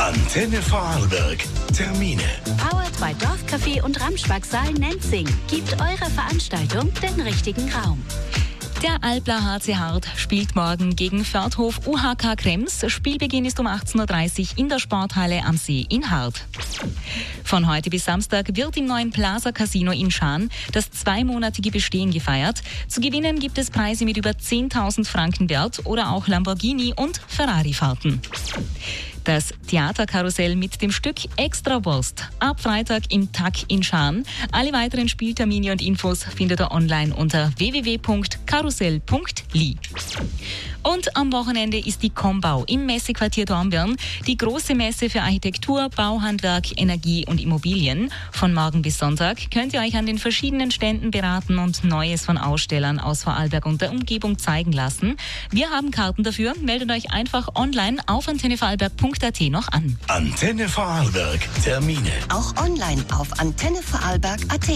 Antenne Vorarlberg. Termine. Powered by Dorfcafé und Ramschwachsaal Nenzing. Gibt eurer Veranstaltung den richtigen Raum. Der Albler HC Hart spielt morgen gegen Förthof UHK Krems. Spielbeginn ist um 18:30 Uhr in der Sporthalle am See in Hart. Von heute bis Samstag wird im neuen Plaza Casino in Schaan das 2-monatige Bestehen gefeiert. Zu gewinnen gibt es Preise mit über 10.000 Franken wert oder auch Lamborghini- und Ferrari-Fahrten. Das Theaterkarussell mit dem Stück Extra Wurst. Ab Freitag im TAC in Schaan. Alle weiteren Spieltermine und Infos findet ihr online unter www.karussell.li. Und am Wochenende ist die Combau im Messequartier Dornbirn, die große Messe für Architektur, Bauhandwerk, Energie und Immobilien. Von morgen bis Sonntag könnt ihr euch an den verschiedenen Ständen beraten und Neues von Ausstellern aus Vorarlberg und der Umgebung zeigen lassen. Wir haben Karten dafür. Meldet euch einfach online auf antennevorarlberg.at noch an. Antenne Vorarlberg. Termine. Auch online auf antennevorarlberg.at.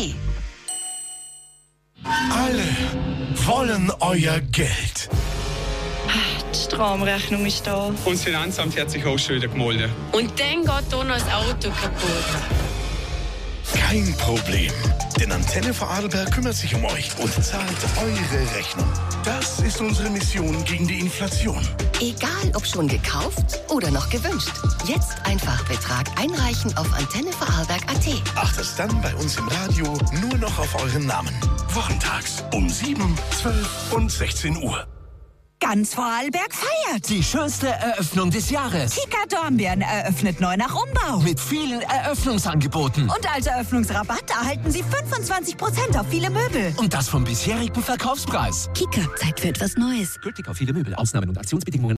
Alle wollen euer Geld. Die Stromrechnung ist da. Und das Finanzamt hat sich auch schon wieder gemeldet. Und dann geht hier noch das Auto kaputt. Kein Problem, denn Antenne Vorarlberg kümmert sich um euch und zahlt eure Rechnung. Das ist unsere Mission gegen die Inflation. Egal ob schon gekauft oder noch gewünscht. Jetzt einfach Betrag einreichen auf antennevorarlberg.at. Achtet dann bei uns im Radio nur noch auf euren Namen. Wochentags um 7, 12 und 16 Uhr. Ganz Vorarlberg feiert. Die schönste Eröffnung des Jahres. Kika Dornbirn eröffnet neu nach Umbau. Mit vielen Eröffnungsangeboten. Und als Eröffnungsrabatt erhalten Sie 25% auf viele Möbel. Und das vom bisherigen Verkaufspreis. Kika, Zeit für etwas Neues. Gültig auf viele Möbel. Ausnahmen und Aktionsbedingungen